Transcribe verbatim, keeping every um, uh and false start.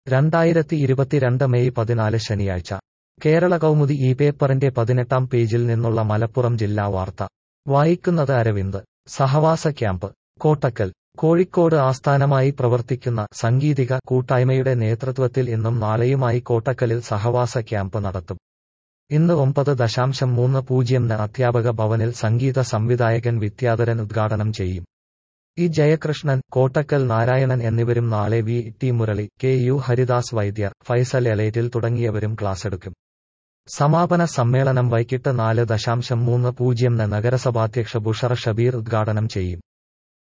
രണ്ടായിരത്തി ഇരുപത്തിരണ്ട് മെയ് പതിനാല് ശനിയാഴ്ച കേരള കൗമുദി ഈ പേപ്പറിന്റെ പതിനെട്ടാം പേജിൽ നിന്നുള്ള മലപ്പുറം ജില്ലാ വാർത്ത വായിക്കുന്നത് അരവിന്ദ്. സഹവാസ ക്യാമ്പ് കോട്ടക്കൽ. കോഴിക്കോട് ആസ്ഥാനമായി പ്രവർത്തിക്കുന്ന സംഗീതിക കൂട്ടായ്മയുടെ നേതൃത്വത്തിൽ ഇന്നും നാളെയുമായി കോട്ടക്കലിൽ സഹവാസ ക്യാമ്പ് നടത്തും. ഇന്ന് ഒമ്പത് ദശാംശം മൂന്ന് പൂജ്യംന് അധ്യാപക ഭവനിൽ സംഗീത സംവിധായകൻ വിദ്യാധരൻ ഉദ്ഘാടനം ചെയ്യും. ഇ ജയകൃഷ്ണൻ, കോട്ടക്കൽ നാരായണൻ എന്നിവരും നാളെ V T Murali, K U Haridas Vaidyar, Faisal Elettil തുടങ്ങിയവരും ക്ലാസെടുക്കും. സമാപന സമ്മേളനം വൈകിട്ട് നാല് ദശാംശം മൂന്ന് പൂജ്യംന് നഗരസഭാധ്യക്ഷ ബുഷറ ഷബീർ ഉദ്ഘാടനം ചെയ്യും.